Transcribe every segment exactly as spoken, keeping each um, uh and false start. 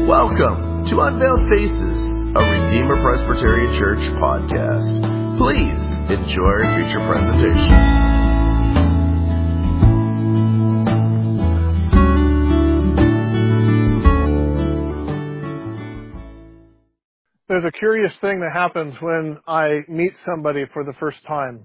Welcome to Unveiled Faces, a Redeemer Presbyterian Church podcast. Please enjoy our future presentation. There's a curious thing that happens when I meet somebody for the first time.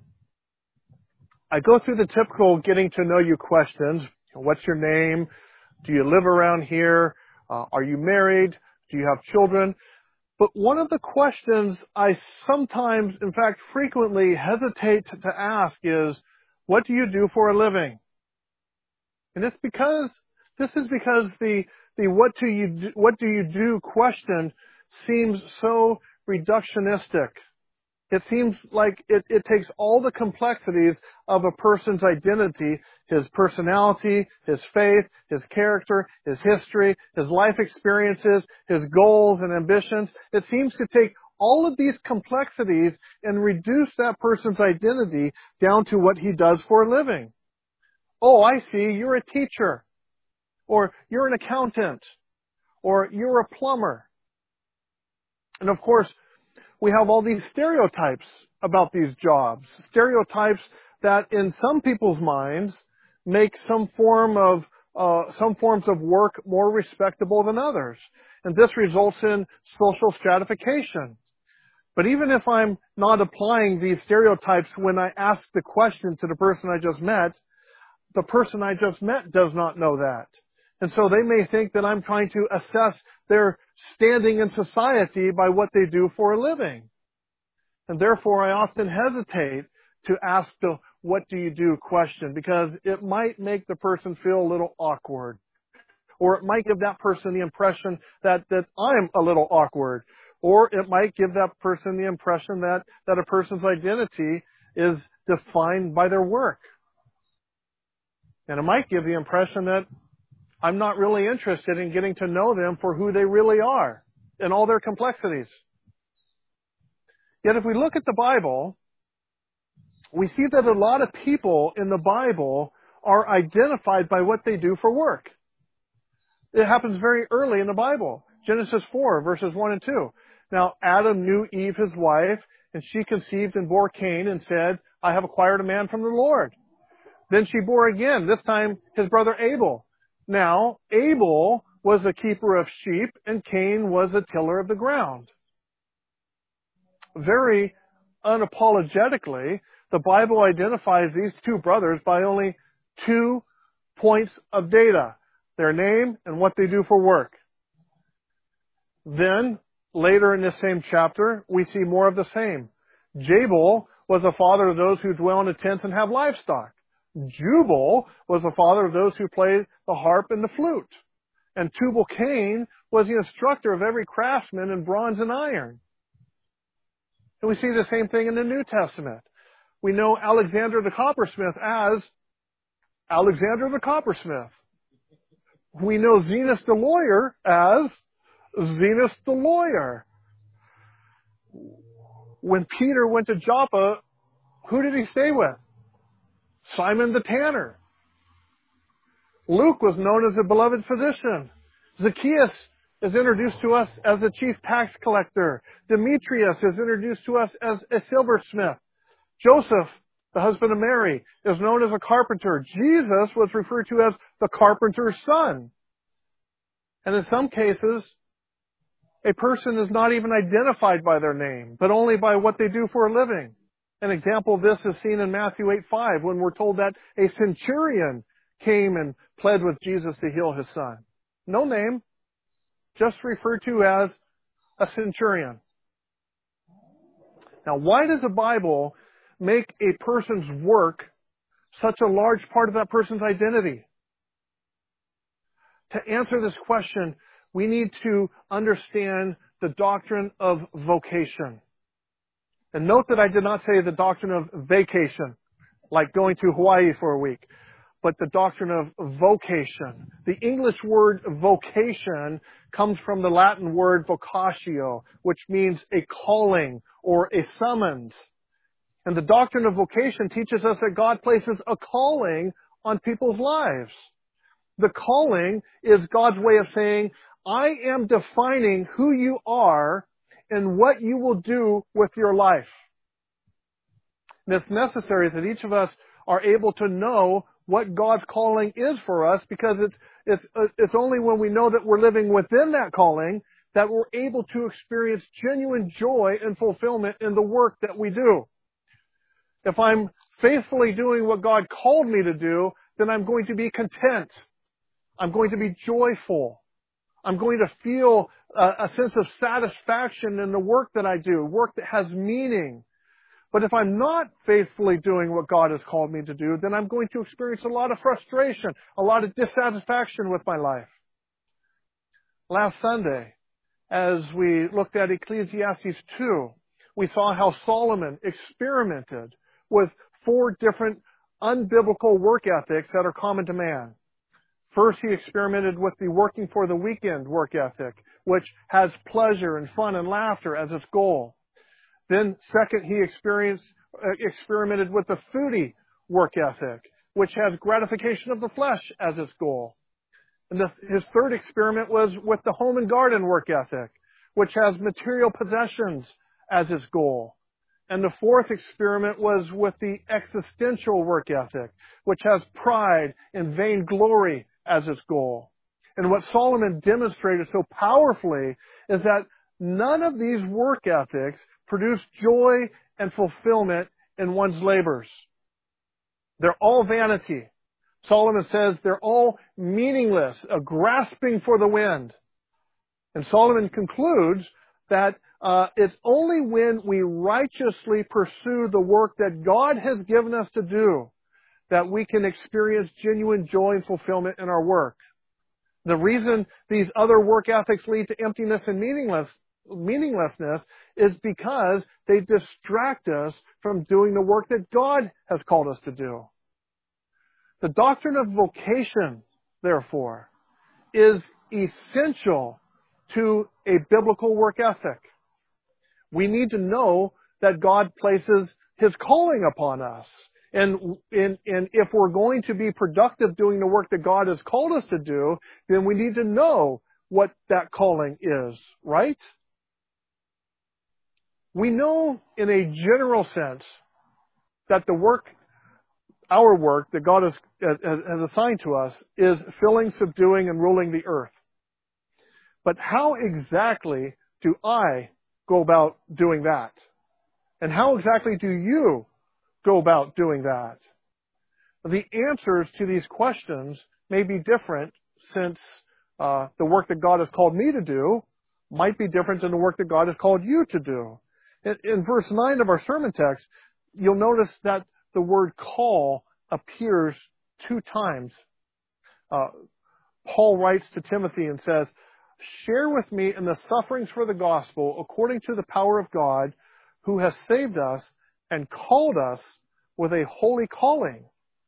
I go through the typical getting to know you questions. What's your name? Do you live around here? Uh, are you married? Do you have children? But one of the questions I sometimes, in fact frequently, hesitate to ask is, what do you do for a living? And it's because, this is because the, the what do you do, what do you do question seems so reductionistic. It seems like it, it takes all the complexities of a person's identity, his personality, his faith, his character, his history, his life experiences, his goals and ambitions. It seems to take all of these complexities and reduce that person's identity down to what he does for a living. Oh, I see, you're a teacher, or you're an accountant, or you're a plumber. And of course, we have all these stereotypes about these jobs, stereotypes that in some people's minds make some form of uh, some forms of work more respectable than others. And this results in social stratification. But even if I'm not applying these stereotypes when I ask the question to the person I just met, the person I just met does not know that. And so they may think that I'm trying to assess their standing in society by what they do for a living. And therefore, I often hesitate to ask the what do you do question, because it might make the person feel a little awkward. Or it might give that person the impression that, that I'm a little awkward. Or it might give that person the impression that, that a person's identity is defined by their work. And it might give the impression that I'm not really interested in getting to know them for who they really are and all their complexities. Yet if we look at the Bible, we see that a lot of people in the Bible are identified by what they do for work. It happens very early in the Bible. Genesis four, verses one and two. Now Adam knew Eve, his wife, and she conceived and bore Cain and said, I have acquired a man from the Lord. Then she bore again, this time his brother Abel. Now, Abel was a keeper of sheep, and Cain was a tiller of the ground. Very unapologetically, the Bible identifies these two brothers by only two points of data: their name and what they do for work. Then, later in this same chapter, we see more of the same. Jabal was a father of those who dwell in a tent and have livestock. Jubal was the father of those who played the harp and the flute. And Tubal-Cain was the instructor of every craftsman in bronze and iron. And we see the same thing in the New Testament. We know Alexander the coppersmith as Alexander the coppersmith. We know Zenos the lawyer as Zenos the lawyer. When Peter went to Joppa, who did he stay with? Simon the tanner. Luke was known as a beloved physician. Zacchaeus is introduced to us as a chief tax collector. Demetrius is introduced to us as a silversmith. Joseph, the husband of Mary, is known as a carpenter. Jesus was referred to as the carpenter's son. And in some cases, a person is not even identified by their name, but only by what they do for a living. An example of this is seen in Matthew eight five, when we're told that a centurion came and pled with Jesus to heal his son. No name, just referred to as a centurion. Now, why does the Bible make a person's work such a large part of that person's identity? To answer this question, we need to understand the doctrine of vocation. And note that I did not say the doctrine of vacation, like going to Hawaii for a week, but the doctrine of vocation. The English word vocation comes from the Latin word vocatio, which means a calling or a summons. And the doctrine of vocation teaches us that God places a calling on people's lives. The calling is God's way of saying, I am defining who you are and what you will do with your life. And it's necessary that each of us are able to know what God's calling is for us, because it's, it's, it's only when we know that we're living within that calling that we're able to experience genuine joy and fulfillment in the work that we do. If I'm faithfully doing what God called me to do, then I'm going to be content. I'm going to be joyful. I'm going to feel a, a sense of satisfaction in the work that I do, work that has meaning. But if I'm not faithfully doing what God has called me to do, then I'm going to experience a lot of frustration, a lot of dissatisfaction with my life. Last Sunday, as we looked at Ecclesiastes two, we saw how Solomon experimented with four different unbiblical work ethics that are common to man. First, he experimented with the working for the weekend work ethic, which has pleasure and fun and laughter as its goal. Then, second, he experienced, uh, experimented with the foodie work ethic, which has gratification of the flesh as its goal. And the, his third experiment was with the home and garden work ethic, which has material possessions as its goal. And the fourth experiment was with the existential work ethic, which has pride and vainglory as its goal. And what Solomon demonstrated so powerfully is that none of these work ethics produce joy and fulfillment in one's labors. They're all vanity. Solomon says they're all meaningless, a grasping for the wind. And Solomon concludes that uh, it's only when we righteously pursue the work that God has given us to do that we can experience genuine joy and fulfillment in our work. The reason these other work ethics lead to emptiness and meaningless, meaninglessness is because they distract us from doing the work that God has called us to do. The doctrine of vocation, therefore, is essential to a biblical work ethic. We need to know that God places His calling upon us. And, and, and if we're going to be productive doing the work that God has called us to do, then we need to know what that calling is, right? We know in a general sense that the work, our work that God has, has assigned to us is filling, subduing, and ruling the earth. But how exactly do I go about doing that? And how exactly do you go about doing that? The answers to these questions may be different, since uh, the work that God has called me to do might be different than the work that God has called you to do. In, in verse nine of our sermon text, you'll notice that the word call appears two times. Uh, Paul writes to Timothy and says, "Share with me in the sufferings for the gospel according to the power of God, who has saved us and called us with a holy calling."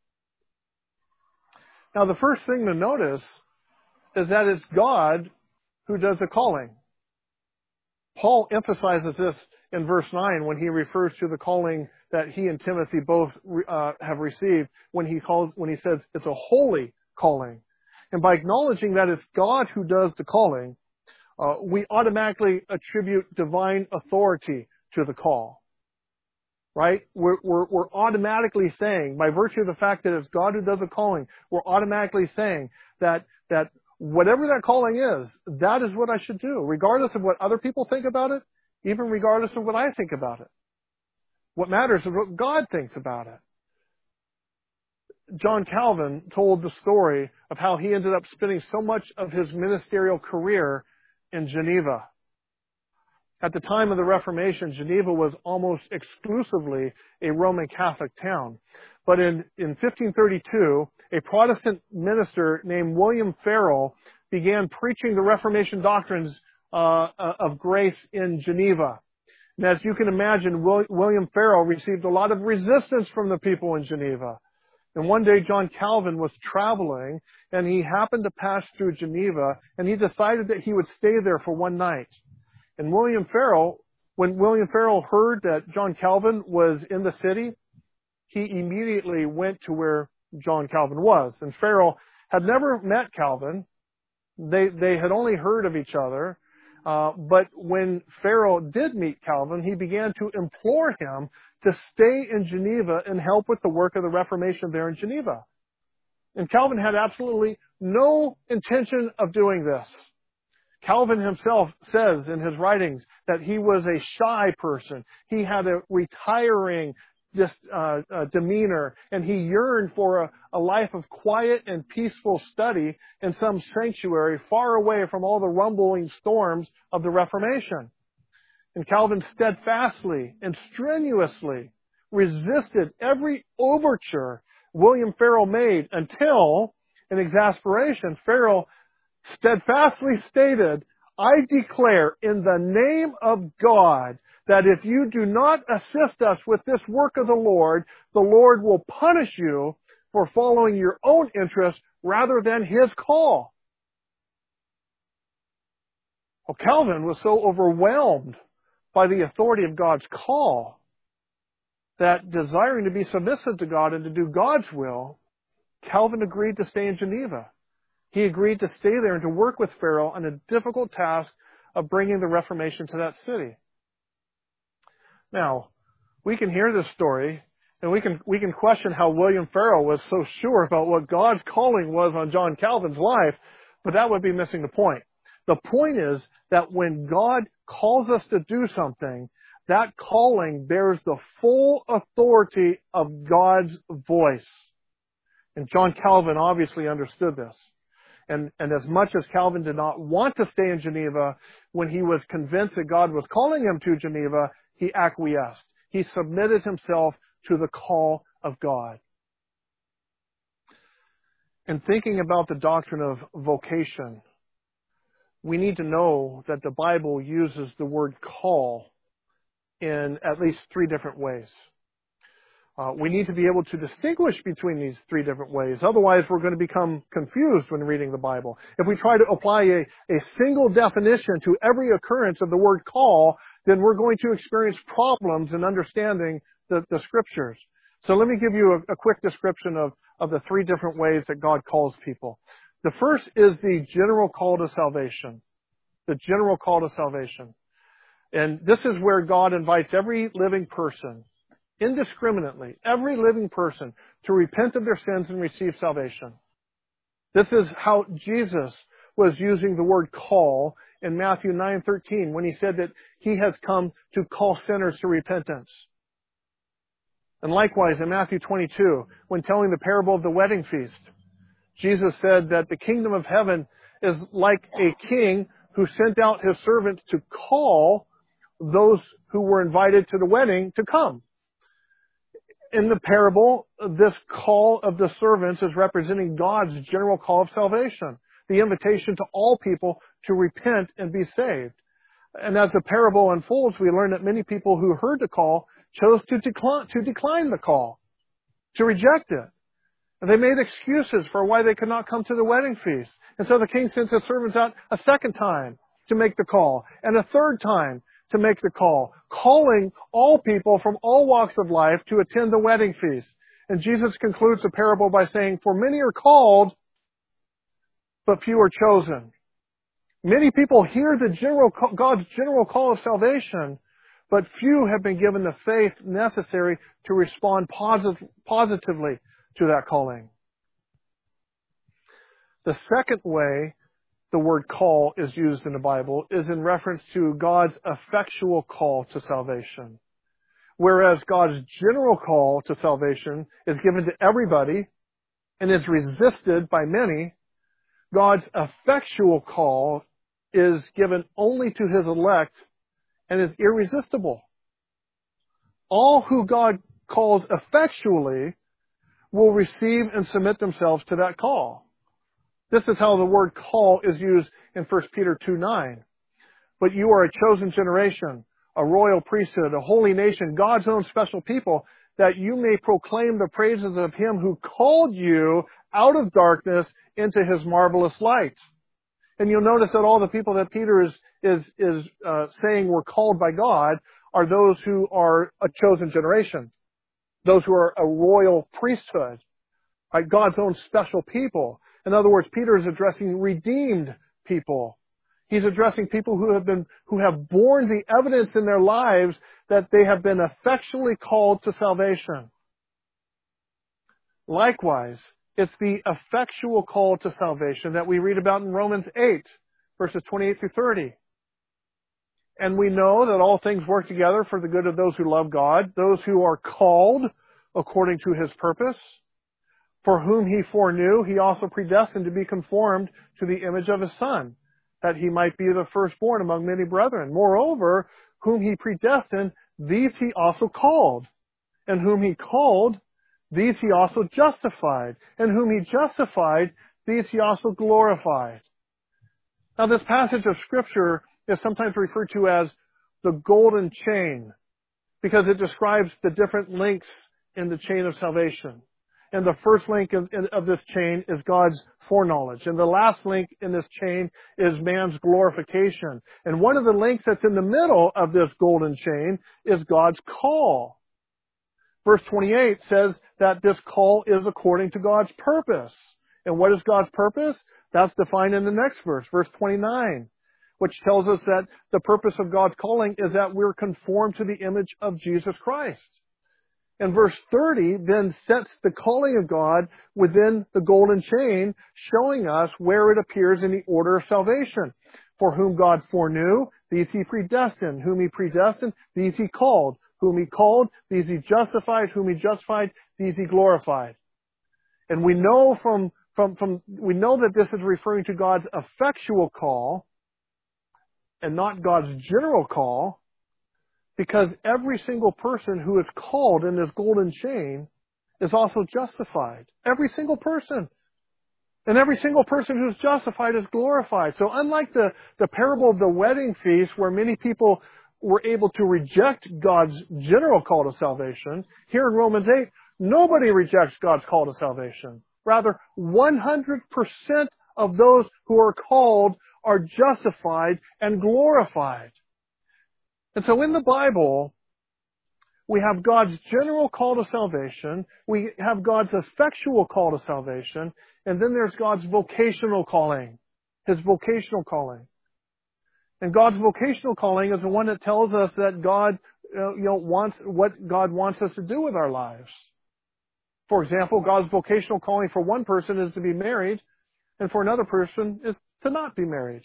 Now, the first thing to notice is that it's God who does the calling. Paul emphasizes this in verse nine when he refers to the calling that he and Timothy both uh, have received, when he calls, when he says it's a holy calling. And by acknowledging that it's God who does the calling, uh, we automatically attribute divine authority to the call. Right? We're, we're, we're automatically saying, by virtue of the fact that it's God who does the calling, we're automatically saying that, that whatever that calling is, that is what I should do, regardless of what other people think about it, even regardless of what I think about it. What matters is what God thinks about it. John Calvin told the story of how he ended up spending so much of his ministerial career in Geneva. At the time of the Reformation, Geneva was almost exclusively a Roman Catholic town. But in, in fifteen thirty-two, a Protestant minister named William Farel began preaching the Reformation doctrines uh, of grace in Geneva. And as you can imagine, William Farel received a lot of resistance from the people in Geneva. And one day John Calvin was traveling, and he happened to pass through Geneva, and he decided that he would stay there for one night. And William Farel, when William Farel heard that John Calvin was in the city, he immediately went to where John Calvin was. And Farel had never met Calvin. They, they had only heard of each other. Uh, but when Farel did meet Calvin, he began to implore him to stay in Geneva and help with the work of the Reformation there in Geneva. And Calvin had absolutely no intention of doing this. Calvin himself says in his writings that he was a shy person. He had a retiring this, uh, uh, demeanor, and he yearned for a, a life of quiet and peaceful study in some sanctuary far away from all the rumbling storms of the Reformation. And Calvin steadfastly and strenuously resisted every overture William Farel made until, in exasperation, Farel steadfastly stated, "I declare in the name of God that if you do not assist us with this work of the Lord, the Lord will punish you for following your own interests rather than His call." Well, Calvin was so overwhelmed by the authority of God's call that, desiring to be submissive to God and to do God's will, Calvin agreed to stay in Geneva. He agreed to stay there and to work with Farel on a difficult task of bringing the Reformation to that city. Now, we can hear this story, and we can we can question how William Farel was so sure about what God's calling was on John Calvin's life, but that would be missing the point. The point is that when God calls us to do something, that calling bears the full authority of God's voice. And John Calvin obviously understood this. And, and as much as Calvin did not want to stay in Geneva, when he was convinced that God was calling him to Geneva, he acquiesced. He submitted himself to the call of God. In thinking about the doctrine of vocation, we need to know that the Bible uses the word call in at least three different ways. Uh, we need to be able to distinguish between these three different ways. Otherwise, we're going to become confused when reading the Bible. If we try to apply a, a single definition to every occurrence of the word call, then we're going to experience problems in understanding the, the Scriptures. So let me give you a, a quick description of, of the three different ways that God calls people. The first is the general call to salvation. The general call to salvation. And this is where God invites every living person, indiscriminately, every living person, to repent of their sins and receive salvation. This is how Jesus was using the word call in Matthew nine thirteen when He said that He has come to call sinners to repentance. And likewise in Matthew twenty-two, when telling the parable of the wedding feast, Jesus said that the kingdom of heaven is like a king who sent out his servants to call those who were invited to the wedding to come. In the parable, this call of the servants is representing God's general call of salvation, the invitation to all people to repent and be saved. And as the parable unfolds, we learn that many people who heard the call chose to decline, to decline the call, to reject it. And they made excuses for why they could not come to the wedding feast. And so the king sends his servants out a second time to make the call, and a third time to make the call, calling all people from all walks of life to attend the wedding feast. And Jesus concludes the parable by saying, "For many are called, but few are chosen." Many people hear the general, God's general call of salvation, but few have been given the faith necessary to respond posit- positively to that calling. The second way the word call is used in the Bible is in reference to God's effectual call to salvation. Whereas God's general call to salvation is given to everybody and is resisted by many, God's effectual call is given only to His elect and is irresistible. All who God calls effectually will receive and submit themselves to that call. This is how the word call is used in First Peter two nine. "But you are a chosen generation, a royal priesthood, a holy nation, God's own special people, that you may proclaim the praises of Him who called you out of darkness into His marvelous light." And you'll notice that all the people that Peter is is is uh, saying were called by God are those who are a chosen generation, those who are a royal priesthood, right? God's own special people. In other words, Peter is addressing redeemed people. He's addressing people who have been, who have borne the evidence in their lives that they have been effectually called to salvation. Likewise, it's the effectual call to salvation that we read about in Romans eight, verses twenty-eight through thirty. And we know that all things work together for the good of those who love God, those who are called according to His purpose. For whom He foreknew, He also predestined to be conformed to the image of His Son, that He might be the firstborn among many brethren. Moreover, whom He predestined, these He also called. And whom He called, these He also justified. And whom He justified, these He also glorified. Now, this passage of Scripture is sometimes referred to as the golden chain, because it describes the different links in the chain of salvation. And the first link of, of this chain is God's foreknowledge. And the last link in this chain is man's glorification. And one of the links that's in the middle of this golden chain is God's call. Verse twenty-eight says that this call is according to God's purpose. And what is God's purpose? That's defined in the next verse, verse twenty-nine, which tells us that the purpose of God's calling is that we're conformed to the image of Jesus Christ. And verse thirty then sets the calling of God within the golden chain, showing us where it appears in the order of salvation. For whom God foreknew, these He predestined. Whom He predestined, these He called. Whom He called, these He justified. Whom He justified, these He glorified. And we know from, from, from, we know that this is referring to God's effectual call and not God's general call, because every single person who is called in this golden chain is also justified. Every single person. And every single person who's justified is glorified. So unlike the, the parable of the wedding feast, where many people were able to reject God's general call to salvation, here in Romans eight, nobody rejects God's call to salvation. Rather, one hundred percent of those who are called are justified and glorified. And so in the Bible, we have God's general call to salvation, we have God's effectual call to salvation, and then there's God's vocational calling, His vocational calling. And God's vocational calling is the one that tells us that God, uh, you know, wants, what God wants us to do with our lives. For example, God's vocational calling for one person is to be married, and for another person is to not be married.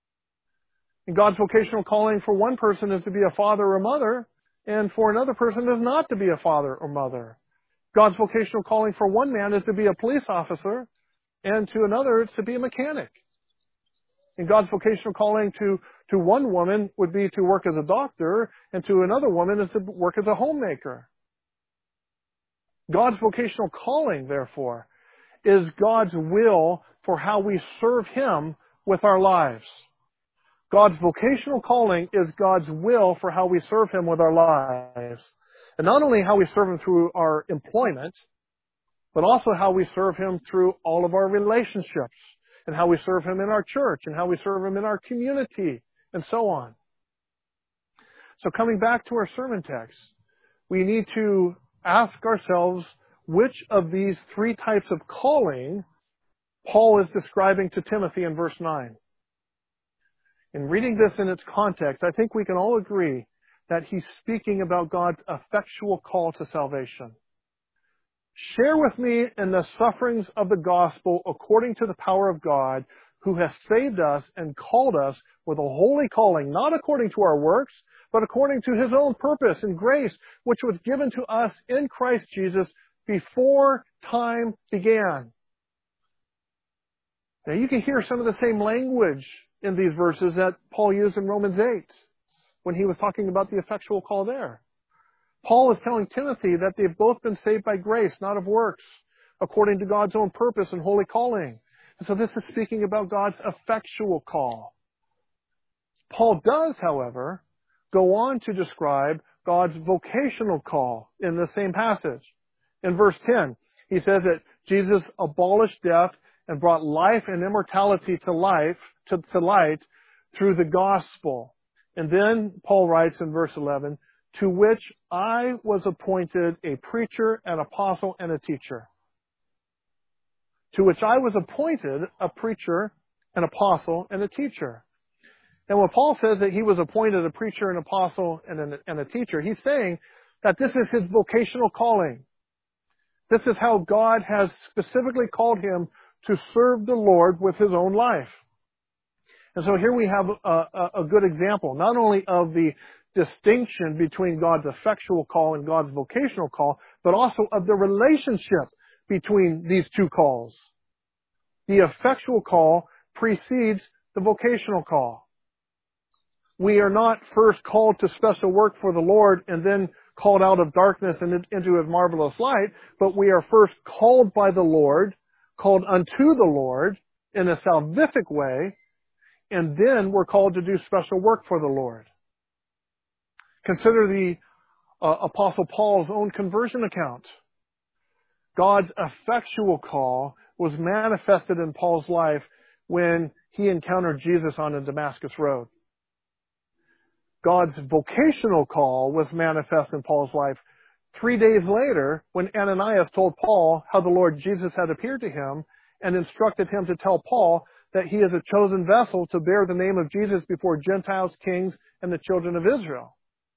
And God's vocational calling for one person is to be a father or mother, and for another person is not to be a father or mother. God's vocational calling for one man is to be a police officer, and to another it's to be a mechanic. And God's vocational calling to, to one woman would be to work as a doctor, and to another woman is to work as a homemaker. God's vocational calling, therefore, is God's will for how we serve Him with our lives. God's vocational calling is God's will for how we serve Him with our lives. And not only how we serve Him through our employment, but also how we serve Him through all of our relationships, and how we serve Him in our church, and how we serve Him in our community, and so on. So coming back to our sermon text, we need to ask ourselves which of these three types of calling Paul is describing to Timothy in verse nine. In reading this in its context, I think we can all agree that he's speaking about God's effectual call to salvation. Share with me in the sufferings of the gospel according to the power of God, who has saved us and called us with a holy calling, not according to our works, but according to His own purpose and grace, which was given to us in Christ Jesus before time began. Now you can hear some of the same language in these verses that Paul used in Romans eight when he was talking about the effectual call there. Paul is telling Timothy that they've both been saved by grace, not of works, according to God's own purpose and holy calling. And so this is speaking about God's effectual call. Paul does, however, go on to describe God's vocational call in the same passage. In verse ten, he says that Jesus abolished death and brought life and immortality to life, to, to light through the gospel. And then Paul writes in verse eleven, to which I was appointed a preacher, an apostle, and a teacher. to which I was appointed a preacher, an apostle, and a teacher. And when Paul says that he was appointed a preacher, an apostle, and, an, and a teacher, he's saying that this is his vocational calling. This is how God has specifically called him to serve the Lord with his own life. And so here we have a, a, a good example, not only of the distinction between God's effectual call and God's vocational call, but also of the relationship between these two calls. The effectual call precedes the vocational call. We are not first called to special work for the Lord and then called out of darkness and into his marvelous light, but we are first called by the Lord, called unto the Lord in a salvific way, and then we're called to do special work for the Lord. Consider the uh, Apostle Paul's own conversion account. God's effectual call was manifested in Paul's life when he encountered Jesus on the Damascus Road. God's vocational call was manifest in Paul's life three days later when Ananias told Paul how the Lord Jesus had appeared to him and instructed him to tell Paul that he is a chosen vessel to bear the name of Jesus before Gentiles, kings, and the children of Israel.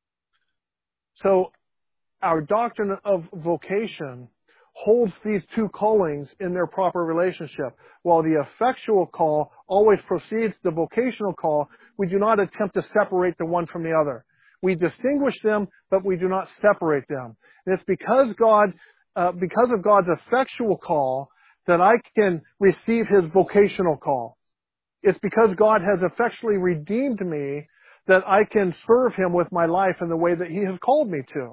So our doctrine of vocation holds these two callings in their proper relationship. While the effectual call always precedes the vocational call, we do not attempt to separate the one from the other. We distinguish them, but we do not separate them. And it's because God, uh, because of God's effectual call that I can receive his vocational call. It's because God has effectually redeemed me that I can serve him with my life in the way that he has called me to.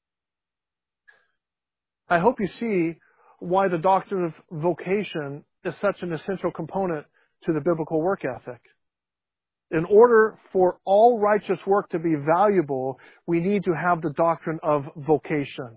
I hope you see why the doctrine of vocation is such an essential component to the biblical work ethic. In order for all righteous work to be valuable, we need to have the doctrine of vocation.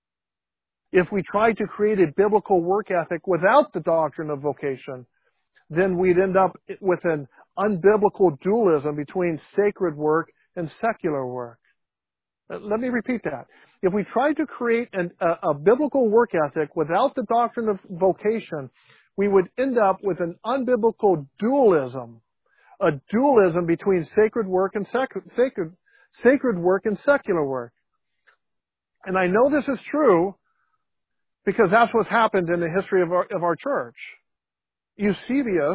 If we try to create a biblical work ethic without the doctrine of vocation, then we'd end up with an unbiblical dualism between sacred work and secular work. Let me repeat that. If we try to create an, a, a biblical work ethic without the doctrine of vocation, we would end up with an unbiblical dualism, a dualism between sacred work and sec, sacred, sacred work and secular work. And I know this is true because that's what's happened in the history of our, of our church. Eusebius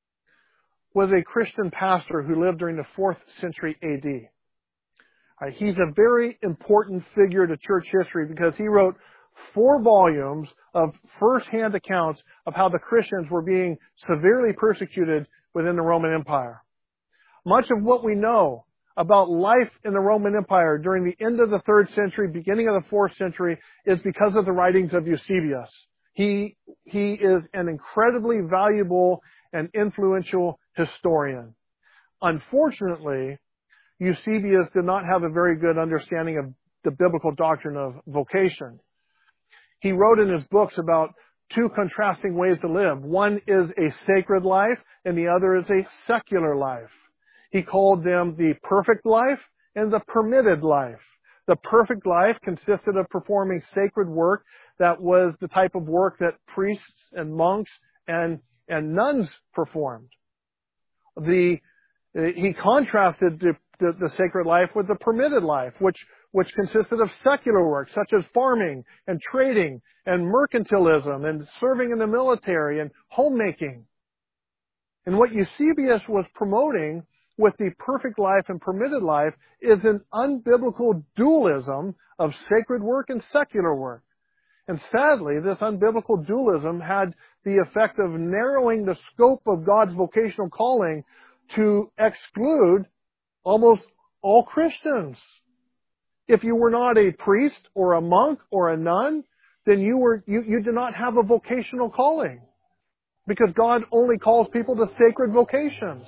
was a Christian pastor who lived during the fourth century A D. Uh, he's a very important figure to church history because he wrote four volumes of first-hand accounts of how the Christians were being severely persecuted within the Roman Empire. Much of what we know about life in the Roman Empire during the end of the third century, beginning of the fourth century, is because of the writings of Eusebius. He, he is an incredibly valuable and influential historian. Unfortunately, Eusebius did not have a very good understanding of the biblical doctrine of vocation. He wrote in his books about two contrasting ways to live. One is a sacred life, and the other is a secular life. He called them the perfect life and the permitted life. The perfect life consisted of performing sacred work that was the type of work that priests and monks and, and nuns performed. The, he contrasted the The, the sacred life with the permitted life, which, which consisted of secular work, such as farming and trading and mercantilism and serving in the military and homemaking. And what Eusebius was promoting with the perfect life and permitted life is an unbiblical dualism of sacred work and secular work. And sadly, this unbiblical dualism had the effect of narrowing the scope of God's vocational calling to exclude almost all Christians. If you were not a priest or a monk or a nun, then you were you, you did not have a vocational calling. Because God only calls people to sacred vocations.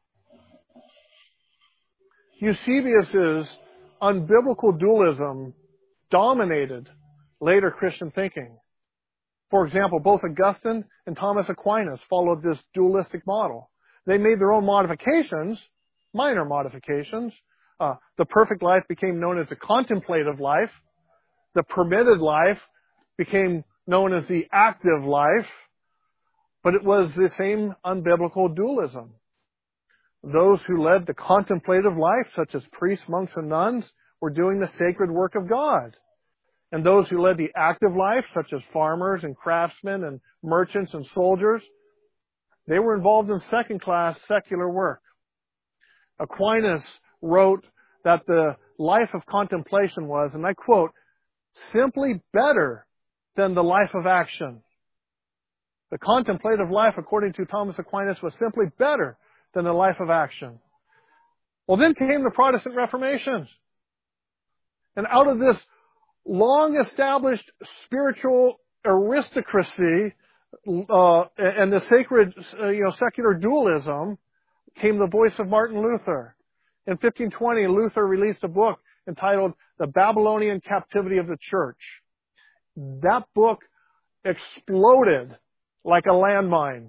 Eusebius' unbiblical dualism dominated later Christian thinking. For example, both Augustine and Thomas Aquinas followed this dualistic model. They made their own modifications, minor modifications. Uh, the perfect life became known as the contemplative life. The permitted life became known as the active life. But it was the same unbiblical dualism. Those who led the contemplative life, such as priests, monks, and nuns, were doing the sacred work of God. And those who led the active life, such as farmers and craftsmen and merchants and soldiers, they were involved in second-class secular work. Aquinas wrote that the life of contemplation was, and I quote, simply better than the life of action. The contemplative life, according to Thomas Aquinas, was simply better than the life of action. Well, then came the Protestant Reformation. And out of this long-established spiritual aristocracy uh, and the sacred, uh, you know, secular dualism came the voice of Martin Luther. In fifteen twenty, Luther released a book entitled The Babylonian Captivity of the Church. That book exploded like a landmine.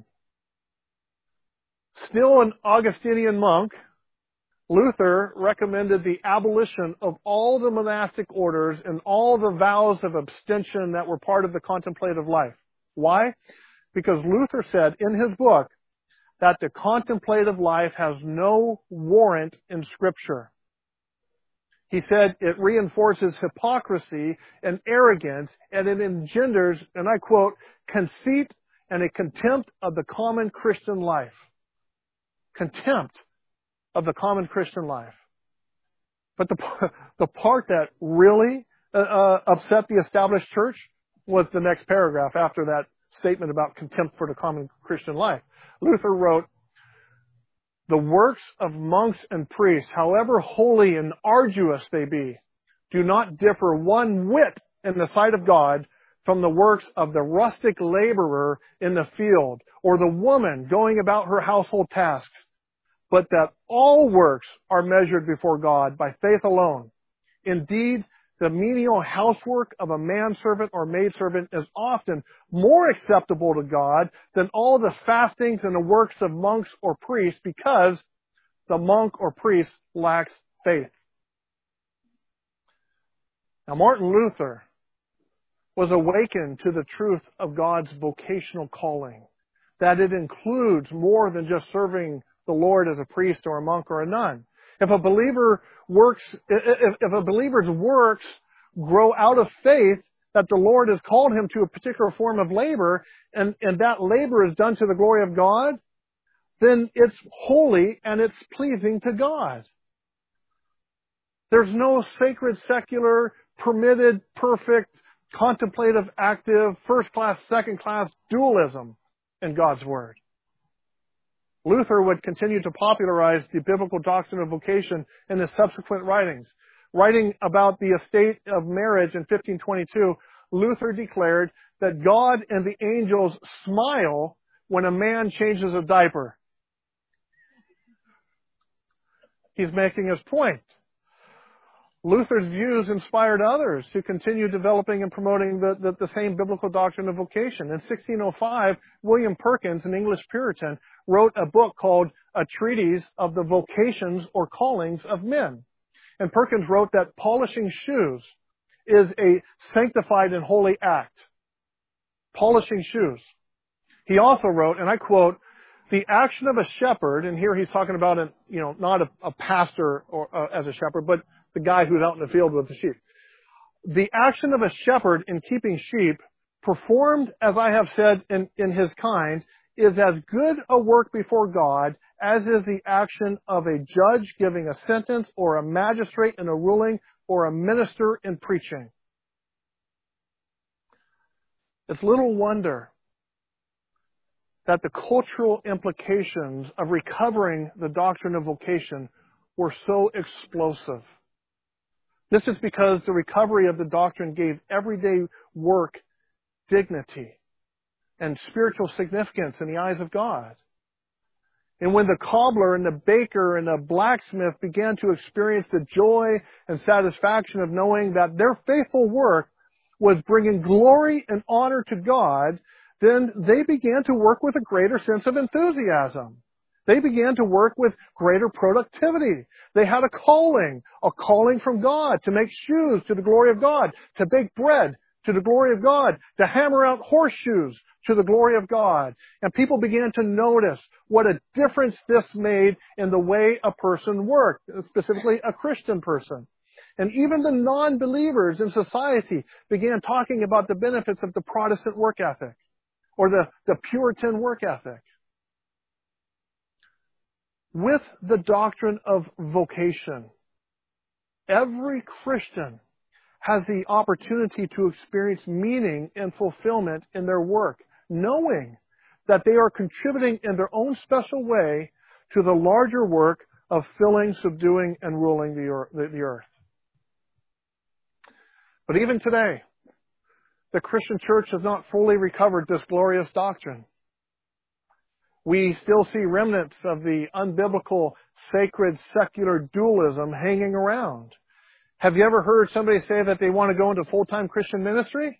Still an Augustinian monk, Luther recommended the abolition of all the monastic orders and all the vows of abstention that were part of the contemplative life. Why? Because Luther said in his book that the contemplative life has no warrant in Scripture. He said it reinforces hypocrisy and arrogance, and it engenders, and I quote, conceit and a contempt of the common Christian life. Contempt of the common Christian life. But the, the part that really uh, uh, upset the established church was the next paragraph after that statement about contempt for the common Christian life. Luther wrote, the works of monks and priests, however holy and arduous they be, do not differ one whit in the sight of God from the works of the rustic laborer in the field or the woman going about her household tasks, but that all works are measured before God by faith alone. Indeed, the menial housework of a manservant or maidservant is often more acceptable to God than all the fastings and the works of monks or priests, because the monk or priest lacks faith. Now, Martin Luther was awakened to the truth of God's vocational calling, that it includes more than just serving the Lord as a priest or a monk or a nun. If a believer works, if, if a believer's works grow out of faith that the Lord has called him to a particular form of labor, and, and that labor is done to the glory of God, then it's holy and it's pleasing to God. There's no sacred, secular, permitted, perfect, contemplative, active, first-class, second-class dualism in God's Word. Luther would continue to popularize the biblical doctrine of vocation in his subsequent writings. Writing about the estate of marriage in fifteen twenty-two, Luther declared that God and the angels smile when a man changes a diaper. He's making his point. Luther's views inspired others to continue developing and promoting the, the, the same biblical doctrine of vocation. In sixteen oh five, William Perkins, an English Puritan, wrote a book called A Treatise of the Vocations or Callings of Men. And Perkins wrote that polishing shoes is a sanctified and holy act. Polishing shoes. He also wrote, and I quote, the action of a shepherd, and here he's talking about, a, you know, not a, a pastor or uh, as a shepherd, but the guy who's out in the field with the sheep. The action of a shepherd in keeping sheep, performed, as I have said, in, in his kind, is as good a work before God as is the action of a judge giving a sentence, or a magistrate in a ruling, or a minister in preaching. It's little wonder that the cultural implications of recovering the doctrine of vocation were so explosive. This is because the recovery of the doctrine gave everyday work dignity and spiritual significance in the eyes of God. And when the cobbler and the baker and the blacksmith began to experience the joy and satisfaction of knowing that their faithful work was bringing glory and honor to God, then they began to work with a greater sense of enthusiasm. They began to work with greater productivity. They had a calling, a calling from God to make shoes to the glory of God, to bake bread to the glory of God, to hammer out horseshoes to the glory of God. And people began to notice what a difference this made in the way a person worked, specifically a Christian person. And even the non-believers in society began talking about the benefits of the Protestant work ethic or the, the Puritan work ethic. With the doctrine of vocation, every Christian has the opportunity to experience meaning and fulfillment in their work, knowing that they are contributing in their own special way to the larger work of filling, subduing, and ruling the earth. But even today, the Christian church has not fully recovered this glorious doctrine. We still see remnants of the unbiblical, sacred, secular dualism hanging around. Have you ever heard somebody say that they want to go into full-time Christian ministry?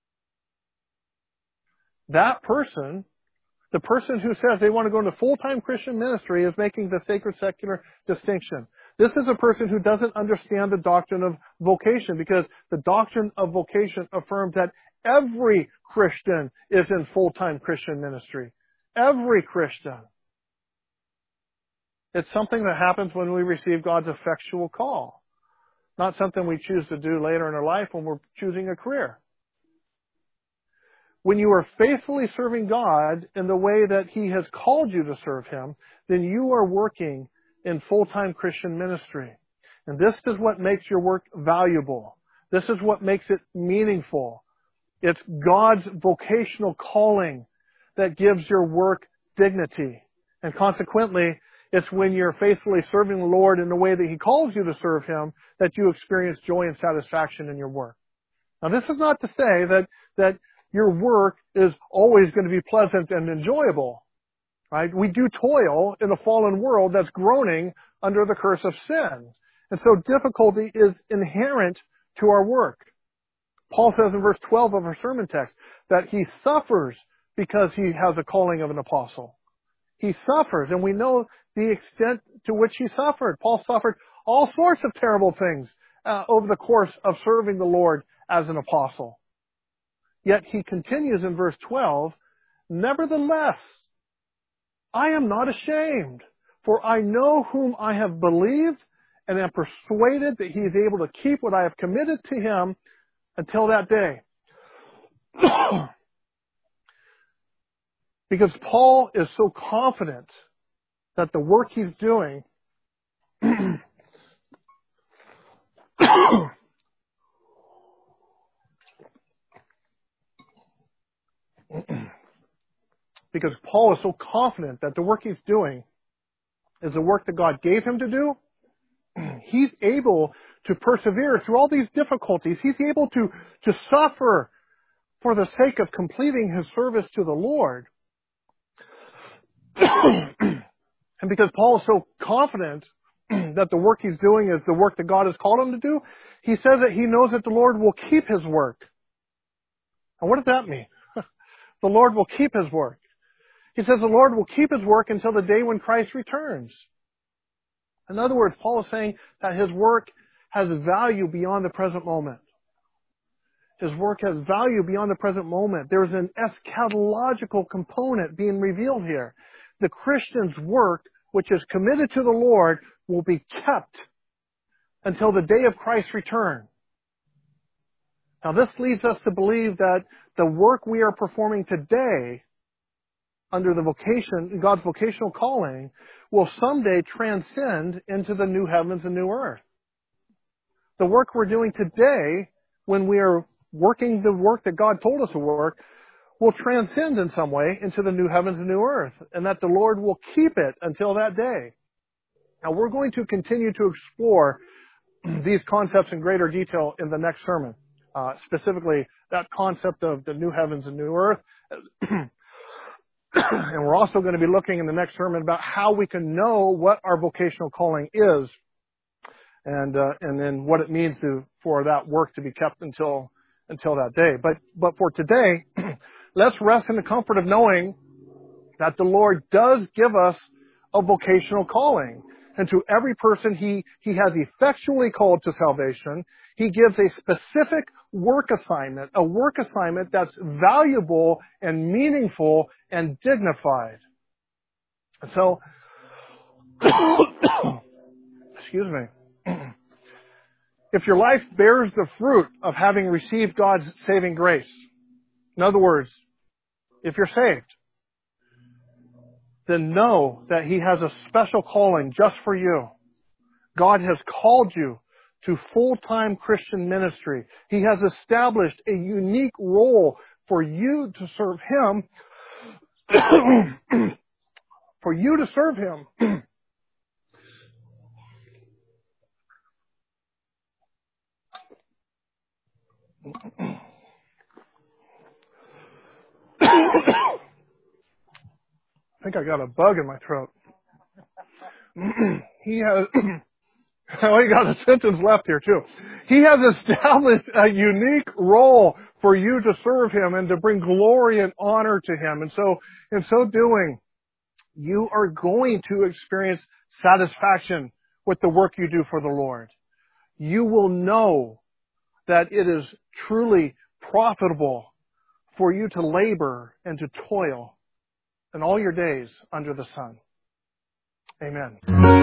That person, the person who says they want to go into full-time Christian ministry, is making the sacred-secular distinction. This is a person who doesn't understand the doctrine of vocation, because the doctrine of vocation affirms that every Christian is in full-time Christian ministry. Every Christian. It's something that happens when we receive God's effectual call. Not something we choose to do later in our life when we're choosing a career. When you are faithfully serving God in the way that He has called you to serve Him, then you are working in full-time Christian ministry. And this is what makes your work valuable. This is what makes it meaningful. It's God's vocational calling that gives your work dignity. And consequently, it's when you're faithfully serving the Lord in the way that He calls you to serve Him that you experience joy and satisfaction in your work. Now, this is not to say that, that your work is always going to be pleasant and enjoyable. Right? We do toil in a fallen world that's groaning under the curse of sin. And so difficulty is inherent to our work. Paul says in verse twelve of our sermon text that he suffers because he has a calling of an apostle. He suffers, and we know the extent to which he suffered. Paul suffered all sorts of terrible things uh, over the course of serving the Lord as an apostle. Yet he continues in verse twelve, nevertheless, I am not ashamed, for I know whom I have believed, and am persuaded that He is able to keep what I have committed to Him until that day. Because Paul is so confident that the work he's doing because Paul is so confident that the work he's doing is the work that God gave him to do, he's able to persevere through all these difficulties. He's able to, to suffer for the sake of completing his service to the Lord. And because Paul is so confident that the work he's doing is the work that God has called him to do, he says that he knows that the Lord will keep His work. And what does that mean? The Lord will keep His work. He says the Lord will keep His work until the day when Christ returns. In other words, Paul is saying that His work has value beyond the present moment. His work has value beyond the present moment. There's an eschatological component being revealed here. The Christian's work, which is committed to the Lord, will be kept until the day of Christ's return. Now, this leads us to believe that the work we are performing today under the vocation, God's vocational calling, will someday transcend into the new heavens and new earth. The work we're doing today, when we are working the work that God told us to work, will transcend in some way into the new heavens and new earth, and that the Lord will keep it until that day. Now, we're going to continue to explore these concepts in greater detail in the next sermon, uh, specifically that concept of the new heavens and new earth. And we're also going to be looking in the next sermon about how we can know what our vocational calling is, and uh, and then what it means to for that work to be kept until until that day. But but for today, let's rest in the comfort of knowing that the Lord does give us a vocational calling. And to every person he, he has effectually called to salvation, he gives a specific work assignment, a work assignment that's valuable and meaningful and dignified. And so, excuse me, if your life bears the fruit of having received God's saving grace, in other words, if you're saved, then know that He has a special calling just for you. God has called you to full-time Christian ministry. He has established a unique role for you to serve Him, for you to serve Him. I think I got a bug in my throat. He has, I only got a sentence left here too. He has established a unique role for you to serve Him and to bring glory and honor to Him. And so, in so doing, you are going to experience satisfaction with the work you do for the Lord. You will know that it is truly profitable for you to labor and to toil in all your days under the sun. Amen.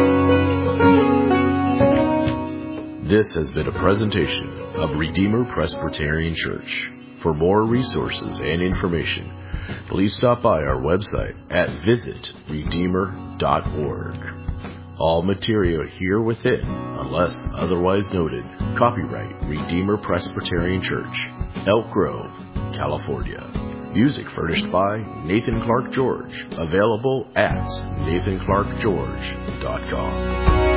This has been a presentation of Redeemer Presbyterian Church. For more resources and information, please stop by our website at visit redeemer dot org. All material here within, unless otherwise noted, copyright Redeemer Presbyterian Church, Elk Grove, California. Music furnished by Nathan Clark George, available at nathan clark george dot com.